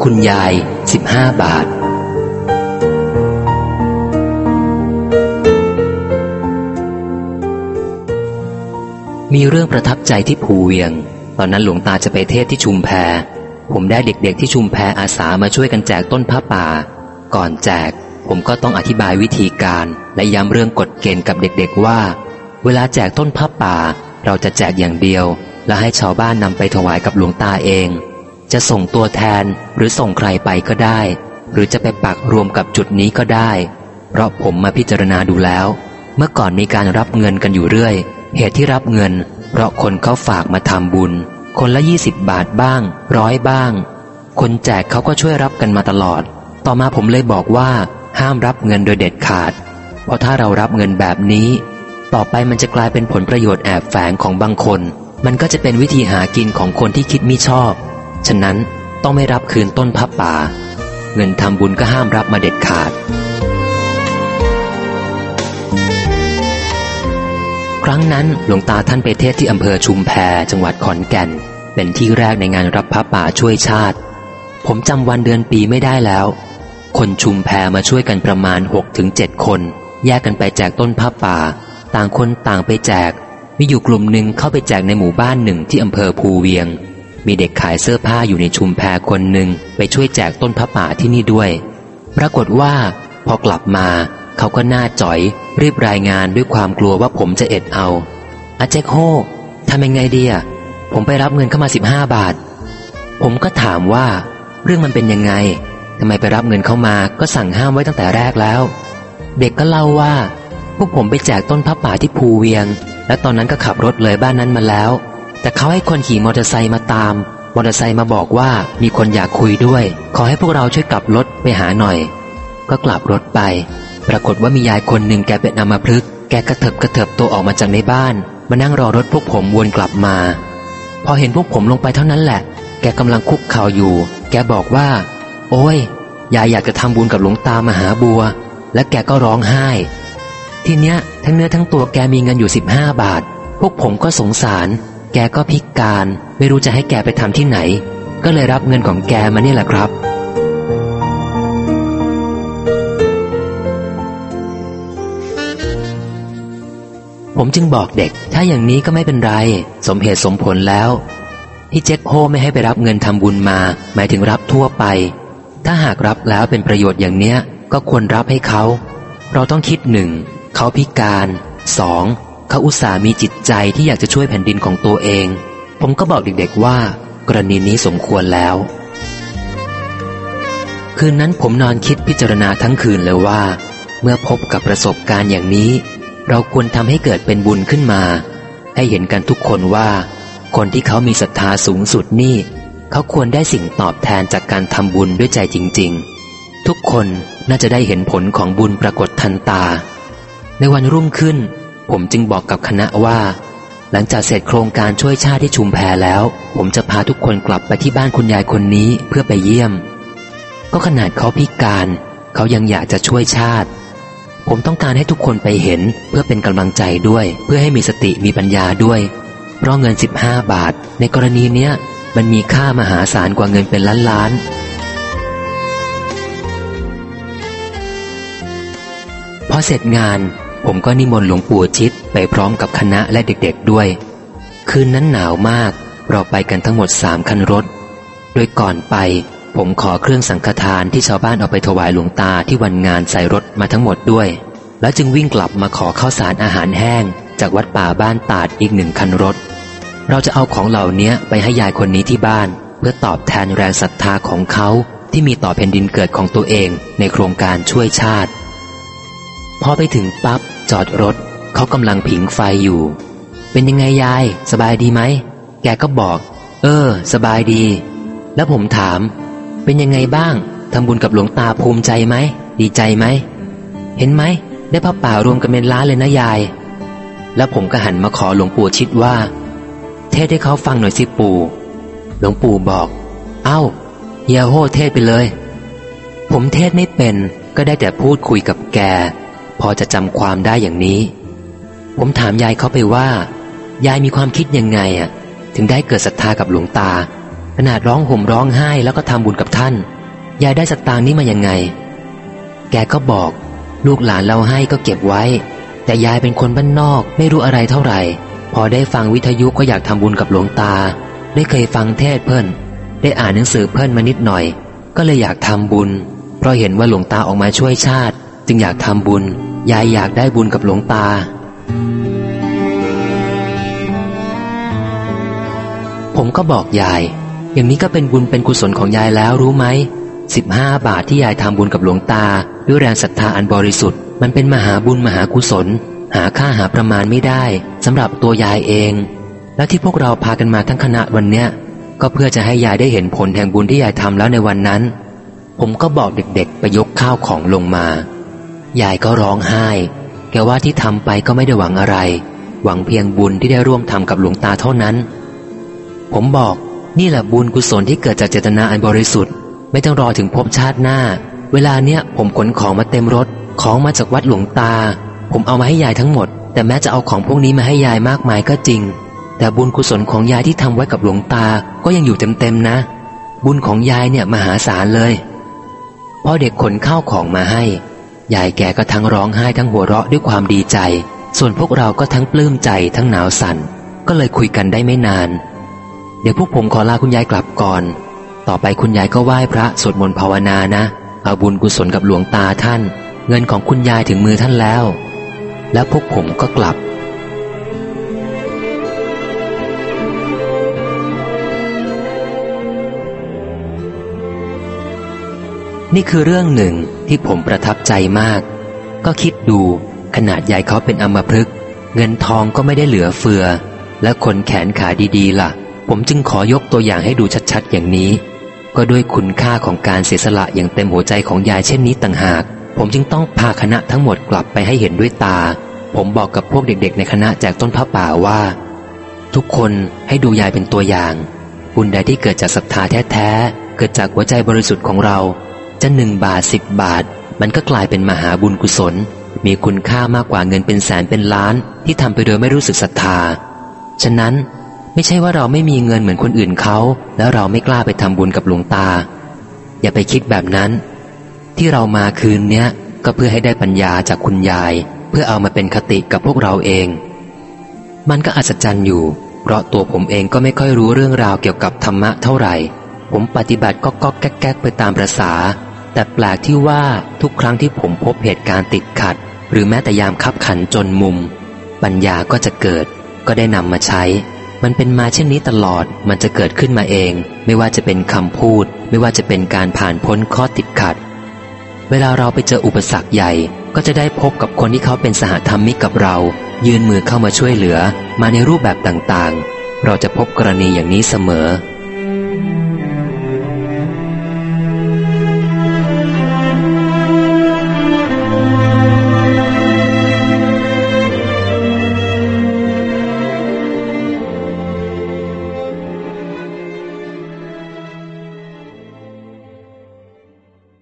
คุณยาย15 บาทมีเรื่องประทับใจที่ภูเวียงตอนนั้นหลวงตาจะไปเทศน์ที่ชุมแพผมได้เด็กๆที่ชุมแพอาสามาช่วยกันแจกต้นผ้าป่าก่อนแจกผมก็ต้องอธิบายวิธีการและย้ำเรื่องกฎเกณฑ์กับเด็กๆว่าเวลาแจกต้นผ้าป่าเราจะแจกอย่างเดียวและให้ชาวบ้านนำไปถวายกับหลวงตาเองจะส่งตัวแทนหรือส่งใครไปก็ได้หรือจะไปปักรวมกับจุดนี้ก็ได้เพราะผมมาพิจารณาดูแล้วเมื่อก่อนมีการรับเงินกันอยู่เรื่อยเหตุที่รับเงินเพราะคนเขาฝากมาทำบุญคนละ20 บาทบ้าง100บ้างคนแจกเขาก็ช่วยรับกันมาตลอดต่อมาผมเลยบอกว่าห้ามรับเงินโดยเด็ดขาดเพราะถ้าเรารับเงินแบบนี้ต่อไปมันจะกลายเป็นผลประโยชน์แอบแฝงของบางคนมันก็จะเป็นวิธีหากินของคนที่คิดมิชอบฉะนั้นต้องไม่รับคืนต้นผ้าป่าเงินทำบุญก็ห้ามรับมาเด็ดขาดครั้งนั้นหลวงตาท่านไปเทศน์ที่อำเภอชุมแพจังหวัดขอนแก่นเป็นที่แรกในงานรับผ้าป่าช่วยชาติผมจำวันเดือนปีไม่ได้แล้วคนชุมแพมาช่วยกันประมาณ 6-7 คนแยกกันไปแจกต้นผ้าป่าต่างคนต่างไปแจกมีอยู่กลุ่มหนึ่งเข้าไปแจกในหมู่บ้านหนึ่งที่อำเภอภูเวียงมีเด็กขายเสื้อผ้าอยู่ในชุมแพคนหนึ่งไปช่วยแจกต้นผ้าป่าที่นี่ด้วยปรากฏว่าพอกลับมาเขาก็หน้าจ๋อยรีบรายงานด้วยความกลัวว่าผมจะเอ็ดเอาอาเจ๊กโฮทำยังไงดีอะผมไปรับเงินเข้ามา15 บาทผมก็ถามว่าเรื่องมันเป็นยังไงทำไมไปรับเงินเข้ามาก็สั่งห้ามไว้ตั้งแต่แรกแล้วเด็กก็เล่าว่าพวกผมไปแจกต้นผ้าป่าที่ภูเวียงและตอนนั้นก็ขับรถเลยบ้านนั้นมาแล้วแต่เขาให้คนขี่มอเตอร์ไซค์มาตามมอเตอร์ไซค์มาบอกว่ามีคนอยากคุยด้วยขอให้พวกเราช่วยกลับรถไปหาหน่อยก็กลับรถไปปรากฏว่ามียายคนหนึ่งแกเป็นอัมพฤกษ์แกกระเถิบตัวออกมาจากในบ้านมานั่งรอรถพวกผมวนกลับมาพอเห็นพวกผมลงไปเท่านั้นแหละแกกำลังคุกเข่าอยู่แกบอกว่าโอ้ยยายอยากจะทำบุญกับหลวงตามหาบัวและแกก็ร้องไห้ทีเนี้ยทั้งเนื้อทั้งตัวแกมีเงินอยู่15 บาทพวกผมก็สงสารแกก็พิการไม่รู้จะให้แกไปทำที่ไหนก็เลยรับเงินของแกมานี่แหละครับผมจึงบอกเด็กถ้าอย่างนี้ก็ไม่เป็นไรสมเหตุสมผลแล้วที่เจ๊กโฮไม่ให้ไปรับเงินทำบุญมาหมายถึงรับทั่วไปถ้าหากรับแล้วเป็นประโยชน์อย่างเนี้ยก็ควรรับให้เขาเราต้องคิด1เขาพิการ2เขาอุตส่าห์มีจิตใจที่อยากจะช่วยแผ่นดินของตัวเองผมก็บอกเด็กๆว่ากรณีนี้สมควรแล้วคืนนั้นผมนอนคิดพิจารณาทั้งคืนเลยว่าเมื่อพบกับประสบการณ์อย่างนี้เราควรทำให้เกิดเป็นบุญขึ้นมาให้เห็นกันทุกคนว่าคนที่เขามีศรัทธาสูงสุดนี่เขาควรได้สิ่งตอบแทนจากการทำบุญด้วยใจจริงๆทุกคนน่าจะได้เห็นผลของบุญปรากฏทันตาในวันรุ่งขึ้นผมจึงบอกกับคณะว่าหลังจากเสร็จโครงการช่วยชาติที่ชุมแพแล้วผมจะพาทุกคนกลับไปที่บ้านคุณยายคนนี้เพื่อไปเยี่ยมก็ขนาดเขาพิการเขายังอยากจะช่วยชาติผมต้องการให้ทุกคนไปเห็นเพื่อเป็นกำลังใจด้วยเพื่อให้มีสติมีปัญญาด้วยเพราะเงิน15 บาทในกรณีเนี้ยมันมีค่ามหาศาลกว่าเงินเป็นล้านๆพอเสร็จงานผมก็นิมนต์หลวงปู่ชิดไปพร้อมกับคณะและเด็กๆด้วยคืนนั้นหนาวมากเราไปกันทั้งหมด3 คันรถโดยก่อนไปผมขอเครื่องสังฆทานที่ชาวบ้านเอาไปถวายหลวงตาที่วันงานใส่รถมาทั้งหมดด้วยแล้วจึงวิ่งกลับมาขอข้าวสารอาหารแห้งจากวัดป่าบ้านตาดอีก1 คันรถเราจะเอาของเหล่านี้ไปให้ยายคนนี้ที่บ้านเพื่อตอบแทนแรงศรัทธาของเขาที่มีต่อแผ่นดินเกิดของตัวเองในโครงการช่วยชาติพอไปถึงปั๊บจอดรถเขากำลังผิงไฟอยู่เป็นยังไงยายสบายดีไหมแกก็บอกสบายดีแล้วผมถามเป็นยังไงบ้างทำบุญกับหลวงตาภูมิใจไหมดีใจไหมเห็นไหมได้ผ้าป่ารวมกันเป็นล้านเลยนะยายแล้วผมก็หันมาขอหลวงปู่ชิดว่าเทศให้เขาฟังหน่อยสิปู่หลวงปู่บอกเอ้าเฮียโฮเทศไปเลยผมเทศไม่เป็นก็ได้แต่พูดคุยกับแกพอจะจำความได้อย่างนี้ผมถามยายเขาไปว่ายายมีความคิดยังไงถึงได้เกิดศรัทธากับหลวงตานาดร้องห่มร้องไห้แล้วก็ทำบุญกับท่านยายได้สตางค์นี้มายังไงแกก็บอกลูกหลานเราให้ก็เก็บไว้แต่ยายเป็นคนบ้านนอกไม่รู้อะไรเท่าไหร่พอได้ฟังวิทยุก็อยากทำบุญกับหลวงตาได้เคยฟังเทศน์เพิ่นได้อ่านหนังสือเพิ่นมานิดหน่อยก็เลยอยากทำบุญเพราะเห็นว่าหลวงตาออกมาช่วยชาติจึงอยากทำบุญยายอยากได้บุญกับหลวงตาผมก็บอกยายอย่างนี้ก็เป็นบุญเป็นกุศลของยายแล้วรู้ไหม15 บาทที่ยายทำบุญกับหลวงตาด้วยแรงศรัทธาอันบริสุทธิ์มันเป็นมหาบุญมหากุศลหาค่าหาประมาณไม่ได้สำหรับตัวยายเองและที่พวกเราพากันมาทั้งคณะวันเนี้ยก็เพื่อจะให้ยายได้เห็นผลแห่งบุญที่ยายทำแล้วในวันนั้นผมก็บอกเด็กๆไปยกข้าวของลงมายายก็ร้องไห้แกว่าที่ทำไปก็ไม่ได้หวังอะไรหวังเพียงบุญที่ได้ร่วมทำกับหลวงตาเท่านั้นผมบอกนี่แหละบุญกุศลที่เกิดจากเจตนาอันบริสุทธิ์ไม่ต้องรอถึงภพชาติหน้าเวลาเนี้ยผมขนของมาเต็มรถของมาจากวัดหลวงตาผมเอามาให้ยายทั้งหมดแต่แม้จะเอาของพวกนี้มาให้ยายมากมายก็จริงแต่บุญกุศลของยายที่ทำไว้กับหลวงตาก็ยังอยู่เต็มๆนะบุญของยายเนี่ยมหาศาลเลยพอเด็กขนข้าวของมาให้ยายแกก็ทั้งร้องไห้ทั้งหัวเราะด้วยความดีใจส่วนพวกเราก็ทั้งปลื้มใจทั้งหนาวสั่นก็เลยคุยกันได้ไม่นานเดี๋ยวพวกผมขอลาคุณยายกลับก่อนต่อไปคุณยายก็ไหว้พระสวดมนต์ภาวนานะเอาบุญกุศลกับหลวงตาท่านเงินของคุณยายถึงมือท่านแล้วและพวกผมก็กลับนี่คือเรื่องหนึ่งที่ผมประทับใจมากก็คิดดูขนาดยายเขาเป็นอัมพฤกษ์เงินทองก็ไม่ได้เหลือเฟือและคนแขนขาดีๆล่ะผมจึงขอยกตัวอย่างให้ดูชัดๆอย่างนี้ก็ด้วยคุณค่าของการเสียสละอย่างเต็มหัวใจของยายเช่นนี้ต่างหากผมจึงต้องพาคณะทั้งหมดกลับไปให้เห็นด้วยตาผมบอกกับพวกเด็กๆในคณะแจกต้นผ้าป่าว่าทุกคนให้ดูยายเป็นตัวอย่างบุญใดที่เกิดจากศรัทธาแท้ๆเกิดจากหัวใจบริสุทธิ์ของเราจะ1 บาท10 บาทมันก็กลายเป็นมหาบุญกุศลมีคุณค่ามากกว่าเงินเป็นแสนเป็นล้านที่ทำไปโดยไม่รู้สึกศรัทธาฉะนั้นไม่ใช่ว่าเราไม่มีเงินเหมือนคนอื่นเขาแล้วเราไม่กล้าไปทำบุญกับหลวงตาอย่าไปคิดแบบนั้นที่เรามาคืนเนี้ยก็เพื่อให้ได้ปัญญาจากคุณยายเพื่อเอามาเป็นคติกับพวกเราเองมันก็อัศจรรย์อยู่เพราะตัวผมเองก็ไม่ค่อยรู้เรื่องราวเกี่ยวกับธรรมะเท่าไหร่ผมปฏิบัติก็แก๊กไปตามประสาแต่แปลกที่ว่าทุกครั้งที่ผมพบเหตุการณ์ติดขัดหรือแม้แต่ยามคับขันจนมุมปัญญาก็จะเกิดก็ได้นำมาใช้มันเป็นมาเช่นนี้ตลอดมันจะเกิดขึ้นมาเองไม่ว่าจะเป็นคำพูดไม่ว่าจะเป็นการผ่านพ้นข้อติดขัดเวลาเราไปเจออุปสรรคใหญ่ก็จะได้พบกับคนที่เขาเป็นสหธรรมิกกับเรายื่นมือเข้ามาช่วยเหลือมาในรูปแบบต่างๆเราจะพบกรณีอย่างนี้เสมอ